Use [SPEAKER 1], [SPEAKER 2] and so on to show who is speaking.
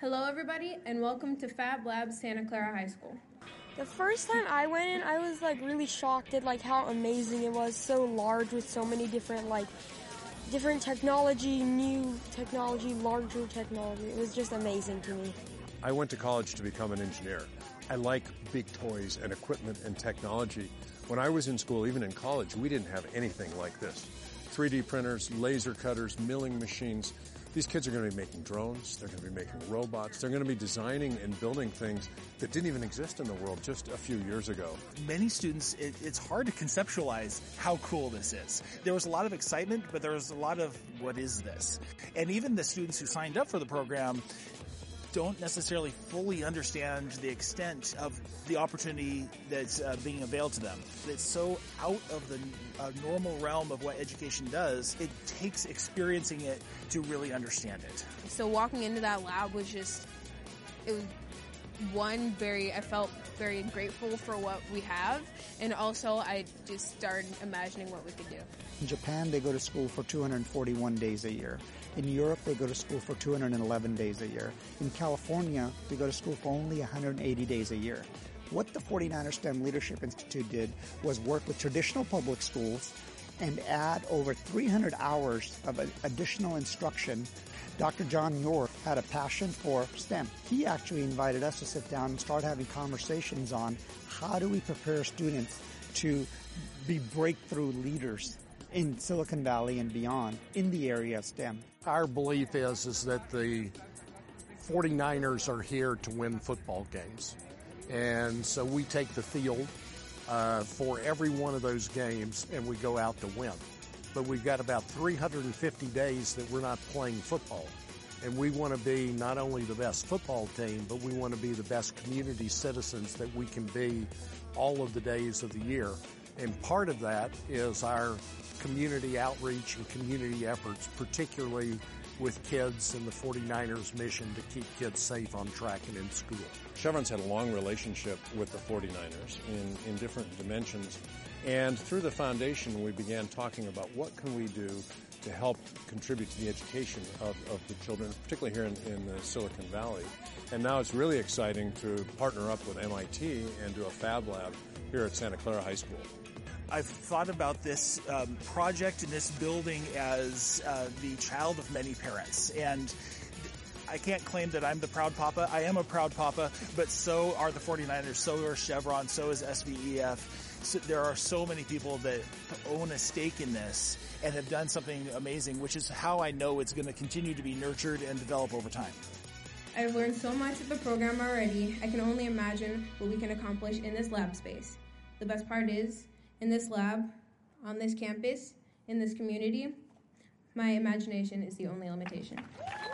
[SPEAKER 1] Hello everybody and welcome to Fab Labs Santa Clara High School.
[SPEAKER 2] The first time I went in, I was really shocked at how amazing it was, so large with so many different different technology, new technology, larger technology. It was just amazing to me.
[SPEAKER 3] I went to college to become an engineer. I like big toys and equipment and technology. When I was in school, even in college, we didn't have anything like this. 3D printers, laser cutters, milling machines. These kids are going to be making drones, they're going to be making robots, they're going to be designing and building things that didn't even exist in the world just a few years ago.
[SPEAKER 4] Many students, it's hard to conceptualize how cool this is. There was a lot of excitement, but there was a lot of, what is this? And even the students who signed up for the program don't necessarily fully understand the extent of the opportunity that's being availed to them. It's so out of the normal realm of what education does, it takes experiencing it to really understand it.
[SPEAKER 1] So walking into that lab was I felt very grateful for what we have, and also I just started imagining what we could do.
[SPEAKER 5] In Japan, they go to school for 241 days a year. In Europe, they go to school for 211 days a year. In California, they go to school for only 180 days a year. What the 49er STEM Leadership Institute did was work with traditional public schools and add over 300 hours of additional instruction. Dr. John Muir had a passion for STEM. He actually invited us to sit down and start having conversations on how do we prepare students to be breakthrough leaders in Silicon Valley and beyond in the area of STEM.
[SPEAKER 6] Our belief is that the 49ers are here to win football games. And so we take the field for every one of those games and we go out to win. But we've got about 350 days that we're not playing football. And we want to be not only the best football team, but we want to be the best community citizens that we can be all of the days of the year. And part of that is our community outreach and community efforts, particularly with kids and the 49ers mission to keep kids safe on track and in school.
[SPEAKER 3] Chevron's had a long relationship with the 49ers in different dimensions. And through the foundation, we began talking about what can we do to help contribute to the education of the children, particularly here in the Silicon Valley. And now it's really exciting to partner up with MIT and do a Fab Lab here at Santa Clara High School.
[SPEAKER 4] I've thought about this project and this building as the child of many parents. And I can't claim that I'm the proud papa. I am a proud papa, but so are the 49ers, so are Chevron, so is SVEF. So there are so many people that own a stake in this and have done something amazing, which is how I know it's going to continue to be nurtured and develop over time.
[SPEAKER 1] I've learned so much of the program already. I can only imagine what we can accomplish in this lab space. The best part is, in this lab, on this campus, in this community, my imagination is the only limitation.